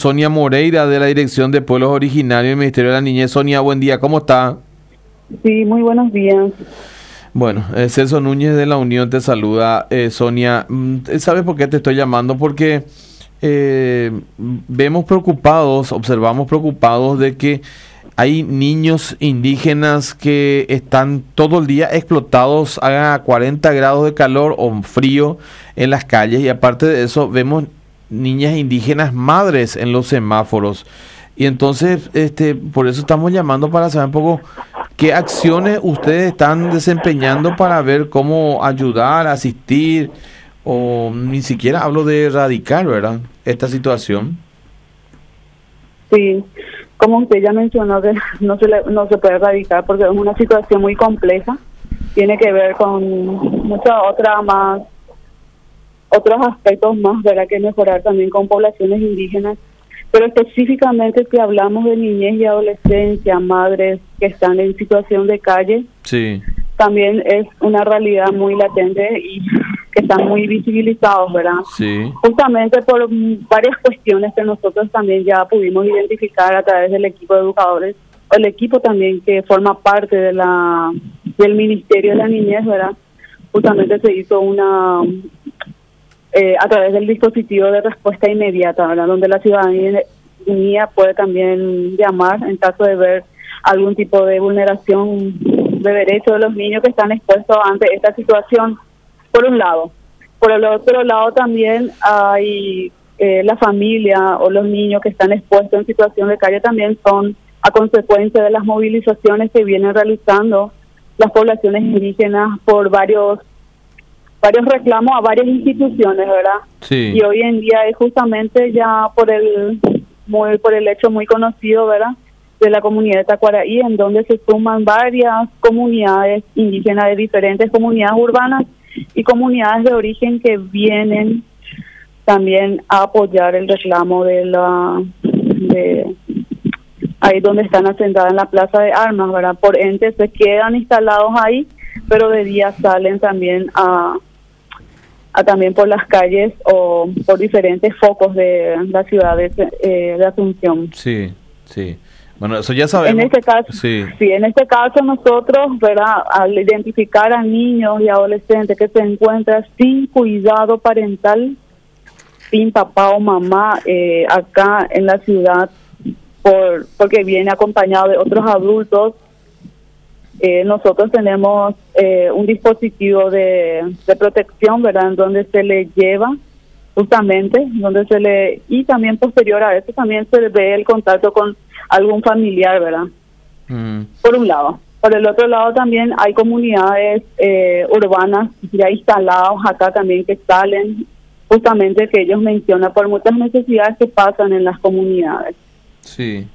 Sonia Moreira de la Dirección de Pueblos Originarios del Ministerio de la Niñez. Sonia, buen día, ¿cómo está? Sí, muy buenos días. Bueno, Celso Núñez de la Unión te saluda. Sonia, ¿sabes por qué te estoy llamando? Porque observamos preocupados de que hay niños indígenas que están todo el día explotados a 40 grados de calor o frío en las calles, y aparte de eso vemos niñas indígenas madres en los semáforos. Y entonces por eso estamos llamando para saber un poco qué acciones ustedes están desempeñando para ver cómo ayudar, asistir, o ni siquiera hablo de erradicar, ¿verdad?, esta situación. Sí, como usted ya mencionó, que no se puede erradicar porque es una situación muy compleja. Tiene que ver con muchas otros aspectos más, ¿verdad?, que mejorar también con poblaciones indígenas. Pero específicamente si hablamos de niñez y adolescencia, madres que están en situación de calle, sí, también es una realidad muy latente y que están muy visibilizados, ¿verdad? sí, Justamente por varias cuestiones que nosotros también ya pudimos identificar a través del equipo de educadores, o el equipo también que forma parte de del Ministerio de la Niñez, ¿verdad? Justamente se hizo a través del dispositivo de respuesta inmediata, ¿verdad?, donde la ciudadanía puede también llamar en caso de ver algún tipo de vulneración de derechos de los niños que están expuestos ante esta situación, por un lado. Por el otro lado también hay la familia o los niños que están expuestos en situación de calle, también son a consecuencia de las movilizaciones que vienen realizando las poblaciones indígenas por varios reclamos a varias instituciones, ¿verdad? sí. Y hoy en día es justamente ya por el hecho muy conocido, ¿verdad?, de la comunidad de Tacuaraí, en donde se suman varias comunidades indígenas de diferentes comunidades urbanas y comunidades de origen que vienen también a apoyar el reclamo de ahí donde están asentadas en la Plaza de Armas, ¿verdad? Por ende se quedan instalados ahí, pero de día salen también también por las calles o por diferentes focos de la ciudad de Asunción. Sí, sí. Bueno, eso ya sabemos. En este caso, sí, en este caso nosotros, ¿verdad?, al identificar a niños y adolescentes que se encuentran sin cuidado parental, sin papá o mamá acá en la ciudad, porque viene acompañado de otros adultos, nosotros tenemos un dispositivo de protección, ¿verdad?, en donde se le lleva justamente, y también posterior a eso también se ve el contacto con algún familiar, ¿verdad? Por un lado. Por el otro lado también hay comunidades urbanas ya instaladas acá también que salen, justamente que ellos mencionan por muchas necesidades que pasan en las comunidades. sí.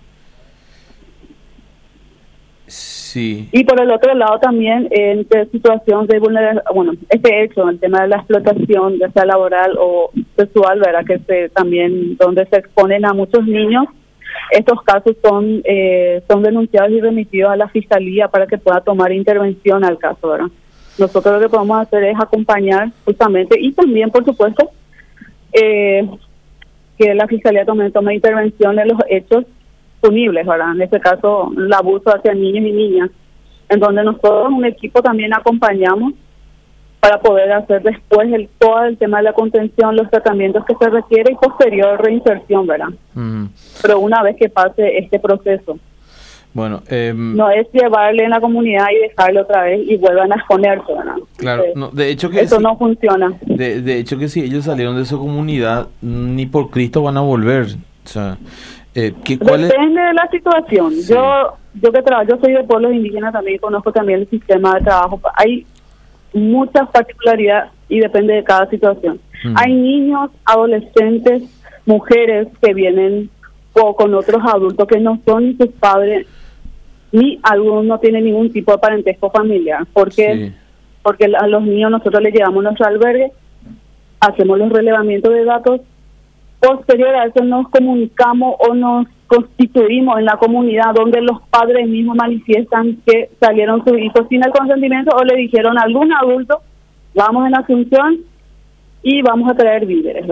Sí. Y por el otro lado también en situación de vulneración, este hecho, el tema de la explotación, ya sea laboral o sexual, ¿verdad?, que también donde se exponen a muchos niños, estos casos son denunciados y remitidos a la Fiscalía para que pueda tomar intervención al caso, ¿verdad? Nosotros lo que podemos hacer es acompañar justamente, y también, por supuesto, que la Fiscalía tome intervención en los hechos punibles, ¿verdad? En este caso, el abuso hacia niños y niñas, en donde nosotros, un equipo, también acompañamos para poder hacer después todo el tema de la contención, los tratamientos que se requiere y posterior reinserción, ¿verdad? Pero una vez que pase este proceso. Bueno, no es llevarle en la comunidad y dejarle otra vez y vuelvan a exponerse, ¿verdad? Claro, no, de hecho que eso sí, no funciona. De hecho que si ellos salieron de su comunidad, ni por Cristo van a volver. O sea, depende de la situación. Sí. Yo soy de pueblos indígenas también, conozco también el sistema de trabajo. Hay muchas particularidades y depende de cada situación. Hay niños, adolescentes, mujeres que vienen con otros adultos que no son sus padres, ni algunos no tienen ningún tipo de parentesco familiar. Porque a los niños nosotros les llevamos nuestro albergue, hacemos los relevamientos de datos, posterior a eso nos comunicamos o nos constituimos en la comunidad donde los padres mismos manifiestan que salieron sus hijos sin el consentimiento o le dijeron a algún adulto, vamos en Asunción y vamos a traer víveres, ¿verdad?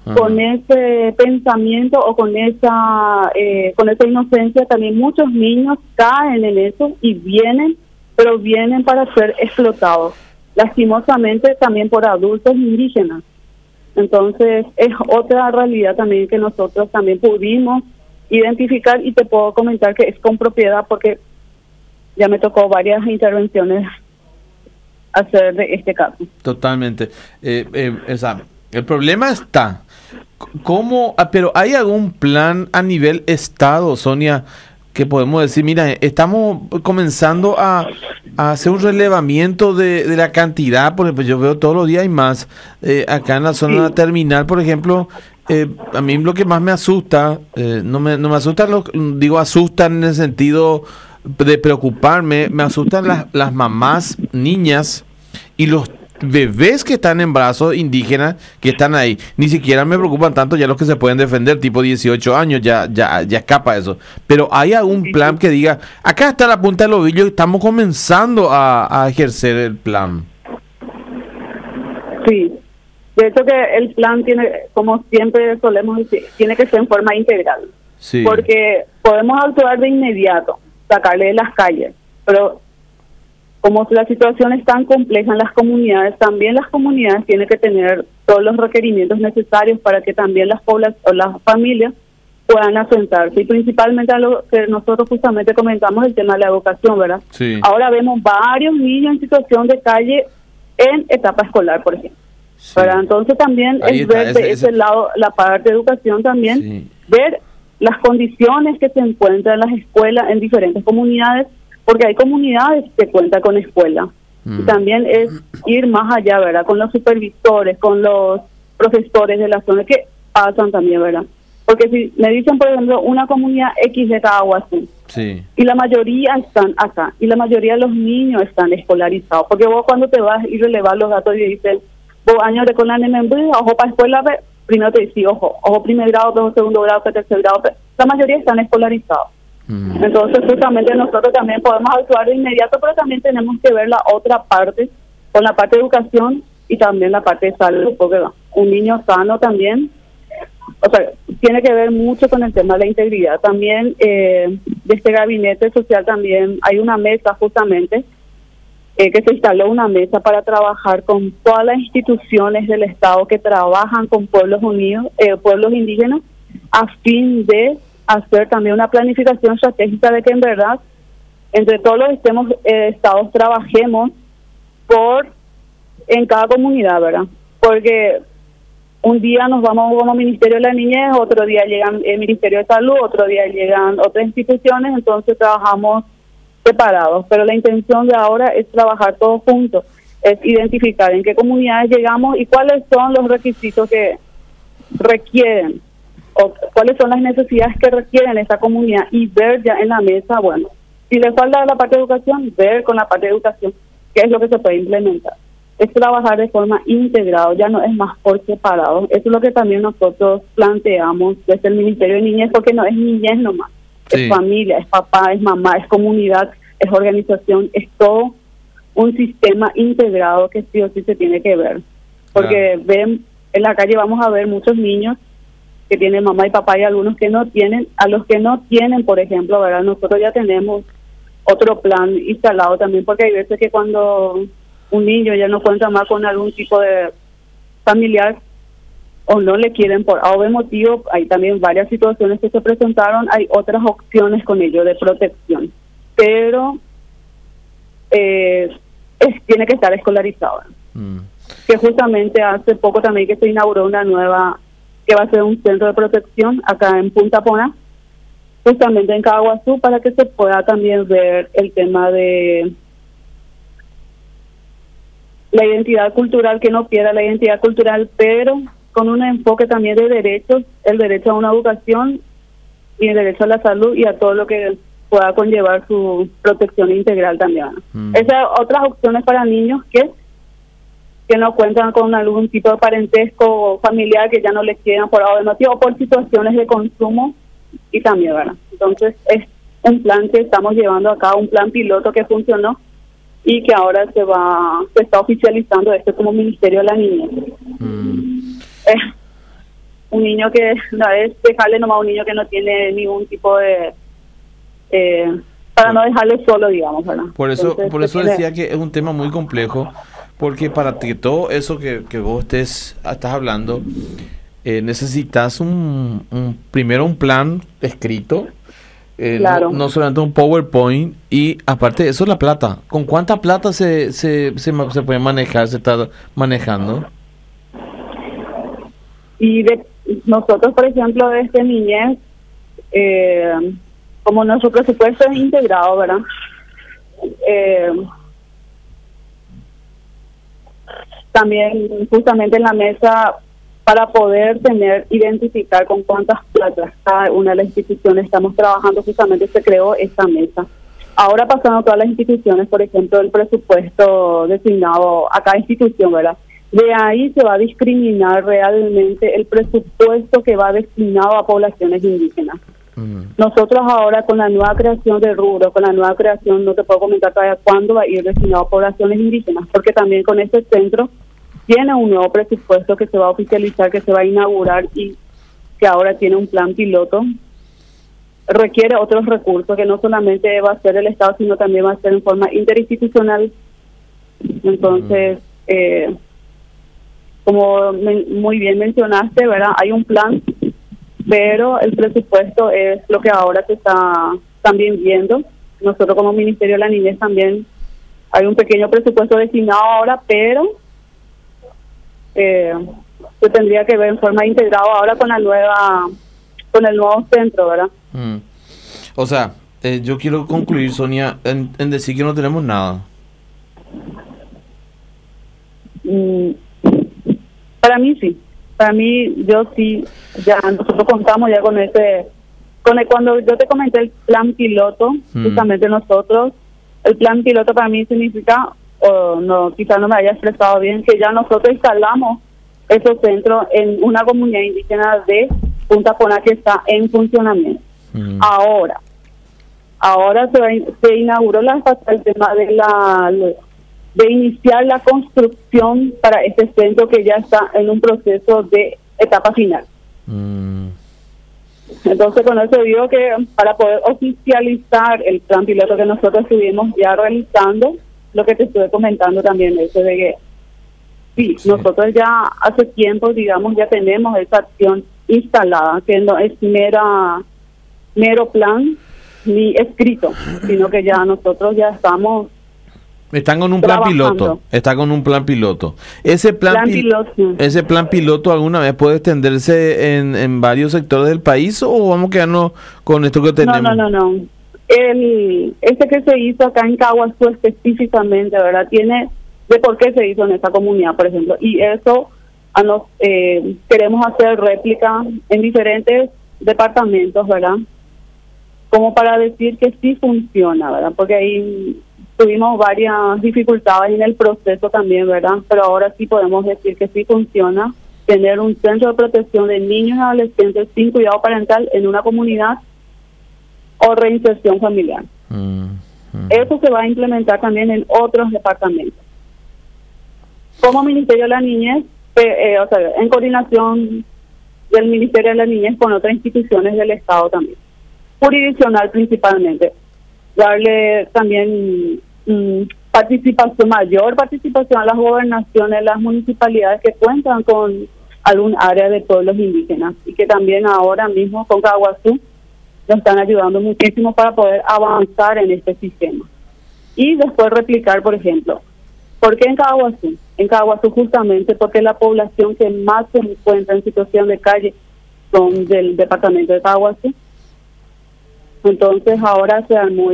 Con ese pensamiento o con esa inocencia también muchos niños caen en eso y vienen, pero vienen para ser explotados, lastimosamente también por adultos indígenas. Entonces es otra realidad también que nosotros también pudimos identificar, y te puedo comentar que es con propiedad porque ya me tocó varias intervenciones hacer de este caso. Totalmente. El problema está, ¿cómo? Pero ¿hay algún plan a nivel Estado, Sonia, que podemos decir, mira, estamos comenzando a hacer un relevamiento de la cantidad? Por ejemplo, yo veo todos los días hay más. Acá en la zona terminal, por ejemplo, a mí lo que más me asusta, no me asusta, digo asustan en el sentido de preocuparme, me asustan las mamás, niñas y los bebés que están en brazos indígenas que están ahí. Ni siquiera me preocupan tanto ya los que se pueden defender, tipo 18 años, ya escapa eso. Pero hay algún plan que diga, acá está la punta del ovillo y estamos comenzando a ejercer el plan. Sí, de hecho que el plan tiene, como siempre solemos decir, tiene que ser en forma integral. Sí. Porque podemos actuar de inmediato, sacarle de las calles, pero como la situación es tan compleja en las comunidades, también las comunidades tienen que tener todos los requerimientos necesarios para que también las familias puedan asentarse. Y principalmente a lo que nosotros justamente comentamos, el tema de la educación, ¿verdad? Sí. Ahora vemos varios niños en situación de calle en etapa escolar, por ejemplo. Sí. ¿Verdad? Entonces también ahí es ver de ese lado la parte de educación también, sí, ver las condiciones que se encuentran en las escuelas en diferentes comunidades, porque hay comunidades que cuentan con escuela. Y también es ir más allá, ¿verdad? Con los supervisores, con los profesores de la zona que pasan también, ¿verdad? Porque si me dicen, por ejemplo, una comunidad X de Caguazú, sí, y la mayoría están acá, y la mayoría de los niños están escolarizados, porque vos cuando te vas y relevas los datos y dices, vos años de cola en ojo para escuela, primero te dice, ojo primer grado, ojo segundo grado, tercer grado, la mayoría están escolarizados. Entonces justamente nosotros también podemos actuar de inmediato, pero también tenemos que ver la otra parte, con la parte de educación y también la parte de salud, porque un niño sano también, o sea, tiene que ver mucho con el tema de la integridad. También de este gabinete social también hay una mesa justamente, que se instaló una mesa para trabajar con todas las instituciones del Estado que trabajan con pueblos unidos, pueblos indígenas, a fin de hacer también una planificación estratégica de que en verdad entre todos los estados trabajemos en cada comunidad, ¿verdad? Porque un día nos vamos como Ministerio de la Niñez, otro día llegan el Ministerio de Salud, otro día llegan otras instituciones, entonces trabajamos separados, pero la intención de ahora es trabajar todos juntos, es identificar en qué comunidades llegamos y cuáles son los requisitos que requieren o cuáles son las necesidades que requieren esa comunidad y ver ya en la mesa, bueno, si le falta la parte de educación, ver con la parte de educación qué es lo que se puede implementar. Es trabajar de forma integrada, ya no es más por separado. Eso es lo que también nosotros planteamos desde el Ministerio de Niñez, porque no es niñez nomás, sí, es familia, es papá, es mamá, es comunidad, es organización, es todo un sistema integrado que sí o sí se tiene que ver. Porque ven, en la calle vamos a ver muchos niños que tienen mamá y papá y algunos que no tienen. A los que no tienen, por ejemplo, ¿verdad? Nosotros ya tenemos otro plan instalado también, porque hay veces que cuando un niño ya no cuenta más con algún tipo de familiar o no le quieren por algún motivo, hay también varias situaciones que se presentaron, hay otras opciones con ello de protección, pero tiene que estar escolarizado. Que justamente hace poco también que se inauguró una nueva, que va a ser un centro de protección acá en Punta Pona, justamente en Caguazú, para que se pueda también ver el tema de la identidad cultural, que no pierda la identidad cultural, pero con un enfoque también de derechos, el derecho a una educación y el derecho a la salud y a todo lo que pueda conllevar su protección integral también. Esas otras opciones para niños que no cuentan con algún tipo de parentesco familiar, que ya no les quieran por algún motivo o por situaciones de consumo y también, ¿verdad? Entonces es un plan que estamos llevando a cabo, un plan piloto que funcionó y que ahora se está oficializando esto como Ministerio de la Niñez. un niño que no es dejarle nomás a un niño que no tiene ningún tipo de para no dejarle solo, digamos, ¿verdad? Por eso, Entonces, por eso decía que es un tema muy complejo, porque para que todo eso que vos estás hablando, necesitas primero un plan escrito, claro. no solamente un PowerPoint, y aparte de eso la plata. ¿Con cuánta plata se puede manejar, se está manejando? Y nosotros, por ejemplo, de este niñez, como nuestro presupuesto es integrado, ¿verdad? También justamente en la mesa, para poder identificar con cuántas platas cada una de las instituciones estamos trabajando, justamente se creó esta mesa. Ahora pasando todas las instituciones, por ejemplo, el presupuesto designado a cada institución, ¿verdad? De ahí se va a discriminar realmente el presupuesto que va destinado a poblaciones indígenas. Nosotros ahora con la nueva creación de rubro, con la nueva creación, no te puedo comentar todavía cuándo va a ir destinado a poblaciones indígenas, porque también con este centro tiene un nuevo presupuesto que se va a oficializar, que se va a inaugurar y que ahora tiene un plan piloto. Requiere otros recursos que no solamente va a ser el Estado, sino también va a ser en forma interinstitucional. Entonces, como muy bien mencionaste, ¿verdad? Hay un plan, pero el presupuesto es lo que ahora se está también viendo. Nosotros como Ministerio de la Niñez también hay un pequeño presupuesto destinado ahora, pero se tendría que ver en forma integrada ahora con el nuevo centro, ¿verdad? O sea, yo quiero concluir, Sonia, en decir que no tenemos nada. Para mí sí. Para mí, yo sí, ya nosotros contamos ya con cuando yo te comenté el plan piloto, justamente nosotros, el plan piloto para mí significa, o no, quizás no me haya expresado bien, que ya nosotros instalamos esos centros en una comunidad indígena de Punta Pona que está en funcionamiento. Ahora se inauguró el tema de iniciar la construcción para este centro que ya está en un proceso de etapa final. Entonces, con eso digo que para poder oficializar el plan piloto que nosotros estuvimos ya realizando, lo que te estuve comentando también, eso de que sí, nosotros ya hace tiempo, digamos, ya tenemos esa acción instalada, que no es mero plan ni escrito, sino que ya nosotros ya estamos están con un plan piloto. Está con un plan piloto. Ese plan piloto alguna vez puede extenderse en varios sectores del país, o vamos a quedarnos con esto que tenemos. No. Este que se hizo acá en Caguazú específicamente, ¿verdad? Tiene de por qué se hizo en esa comunidad, por ejemplo, y eso queremos hacer réplica en diferentes departamentos, ¿verdad? Como para decir que sí funciona, ¿verdad? Porque ahí tuvimos varias dificultades en el proceso también, ¿verdad? Pero ahora sí podemos decir que sí funciona tener un centro de protección de niños y adolescentes sin cuidado parental en una comunidad o reinserción familiar. Eso se va a implementar también en otros departamentos. Como Ministerio de la Niñez, en coordinación del Ministerio de la Niñez con otras instituciones del Estado también, jurisdiccional principalmente, darle también mayor participación a las gobernaciones, las municipalidades que cuentan con algún área de pueblos indígenas, y que también ahora mismo con Caguazú nos están ayudando muchísimo para poder avanzar en este sistema. Y después replicar, por ejemplo, ¿por qué en Caguazú? En Caguazú justamente porque la población que más se encuentra en situación de calle son del departamento de Caguazú. Entonces ahora se armó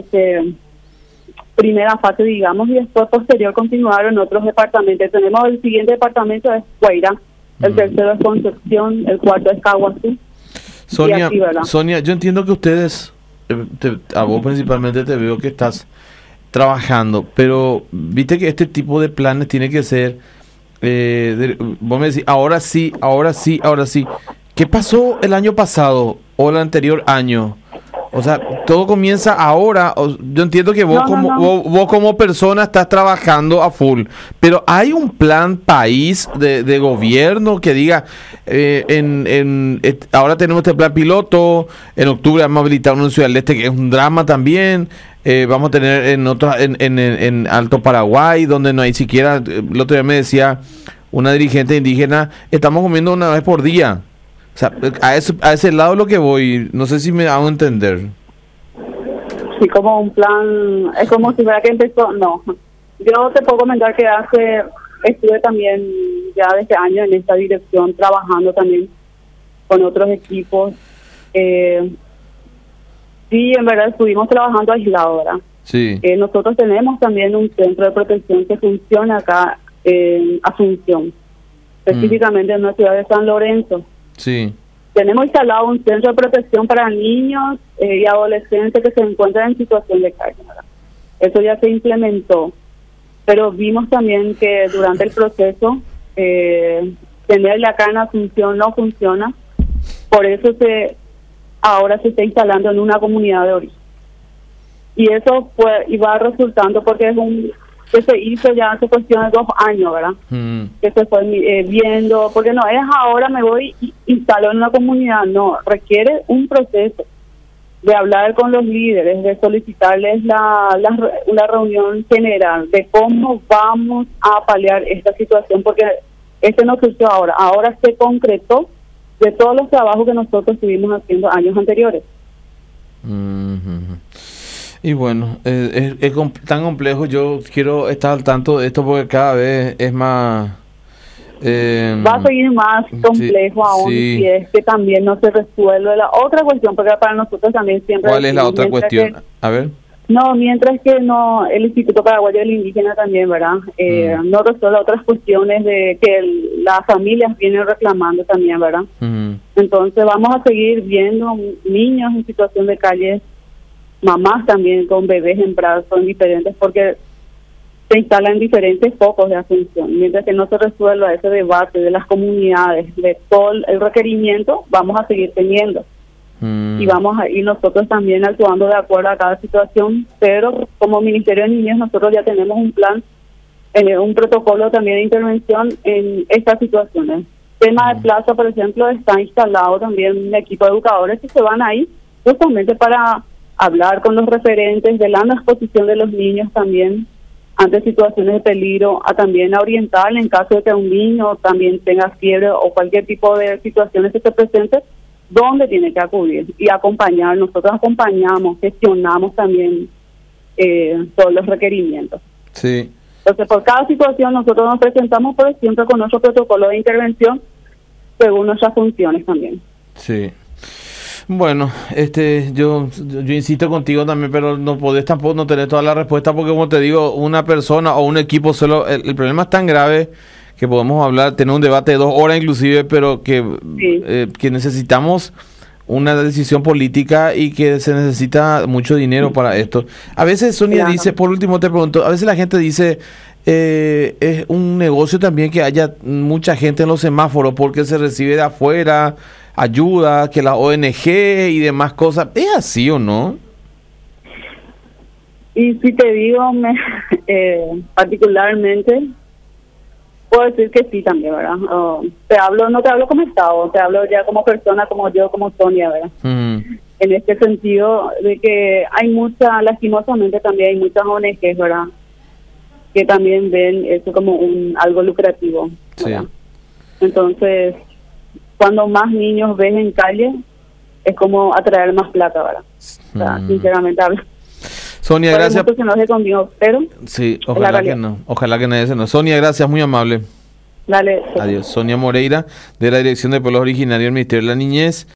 primera fase, digamos, y después posterior continuaron otros departamentos. Tenemos el siguiente departamento es Guairá, el tercero es Concepción, el cuarto es Caguazú. Sonia, yo entiendo que ustedes, a vos principalmente te veo que estás trabajando, pero viste que este tipo de planes tiene que ser, vos me decís, ahora sí. ¿Qué pasó el año pasado o el anterior año O sea, todo comienza ahora. Yo entiendo que vos vos como persona estás trabajando a full, pero hay un plan país de gobierno que diga, ahora tenemos este plan piloto, en octubre vamos a habilitar uno en Ciudad del Este que es un drama también, vamos a tener en otros, en Alto Paraguay, donde no hay siquiera, el otro día me decía una dirigente indígena, estamos comiendo una vez por día. O sea, a ese lado es lo que voy, no sé si me hago entender. Sí, como un plan, es como si fuera que empezó, no. Yo te puedo comentar que estuve también ya de este año en esta dirección, trabajando también con otros equipos. Sí, en verdad estuvimos trabajando aislados, ¿verdad? Sí. Nosotros tenemos también un centro de protección que funciona acá en Asunción, específicamente en la ciudad de San Lorenzo. Sí. Tenemos instalado un centro de protección para niños y adolescentes que se encuentran en situación de calle, ¿verdad? Eso ya se implementó, pero vimos también que durante el proceso tenerle acá en Asunción no funciona, por eso ahora se está instalando en una comunidad de origen. Y eso iba resultando porque es que se hizo ya hace cuestión de 2 años, ¿verdad? Que se fue viendo, porque no es ahora me voy y instalo en una comunidad, no, requiere un proceso de hablar con los líderes, de solicitarles una reunión general de cómo vamos a paliar esta situación, porque no surgió ahora se concretó de todos los trabajos que nosotros estuvimos haciendo años anteriores. Y bueno, es tan complejo. Yo quiero estar al tanto de esto porque cada vez es más... va a seguir más complejo aún si es que también no se resuelve la otra cuestión, porque para nosotros también siempre... ¿Cuál es la otra cuestión? A ver. No, mientras que no, el Instituto Paraguayo del Indígena también, ¿verdad? No resuelve otras cuestiones de que las familias vienen reclamando también, ¿verdad? Entonces vamos a seguir viendo niños en situación de calle, mamás también con bebés en brazos, en diferentes, porque se instalan diferentes focos de atención. Mientras que no se resuelva ese debate de las comunidades, de todo el requerimiento, vamos a seguir teniendo. Y vamos a ir nosotros también actuando de acuerdo a cada situación, pero como Ministerio de Niñez nosotros ya tenemos un plan, un protocolo también de intervención en estas situaciones. Tema de plaza, por ejemplo, está instalado también un equipo de educadores que se van ahí justamente para hablar con los referentes de la no exposición de los niños también ante situaciones de peligro, también a orientar en caso de que un niño también tenga fiebre o cualquier tipo de situaciones que se presenten, dónde tiene que acudir y acompañar. Nosotros acompañamos, gestionamos también todos los requerimientos. Sí. Entonces, por cada situación nosotros nos presentamos, pero siempre con nuestro protocolo de intervención según nuestras funciones también. Sí. Bueno, yo insisto contigo también, pero no podés tampoco no tener toda la respuesta porque, como te digo, una persona o un equipo solo, el problema es tan grave que podemos hablar, tener un debate de 2 horas inclusive, pero que necesitamos una decisión política y que se necesita mucho dinero para esto. A veces Sonia dice, por último te pregunto, a veces la gente dice, es un negocio también que haya mucha gente en los semáforos porque se recibe de afuera ayuda, que la ONG y demás cosas. ¿Es así o no? Y si te digo, particularmente, puedo decir que sí también, ¿verdad? No te hablo como Estado, te hablo ya como persona, como yo, como Sonia, ¿verdad? En este sentido de que hay lastimosamente también hay muchas ONGs, ¿verdad? Que también ven eso como algo lucrativo, ¿verdad? Sí. Entonces, cuando más niños ves en calle, es como atraer más plata, ¿verdad? O sea, sinceramente hablo. Sonia, gracias. Que no se conmigo, pero sí, ojalá que no. Ojalá que nadie se nos. Sonia, gracias, muy amable. Dale. Adiós. Sonia Moreira, de la Dirección de Pueblos Originarios del Ministerio de la Niñez.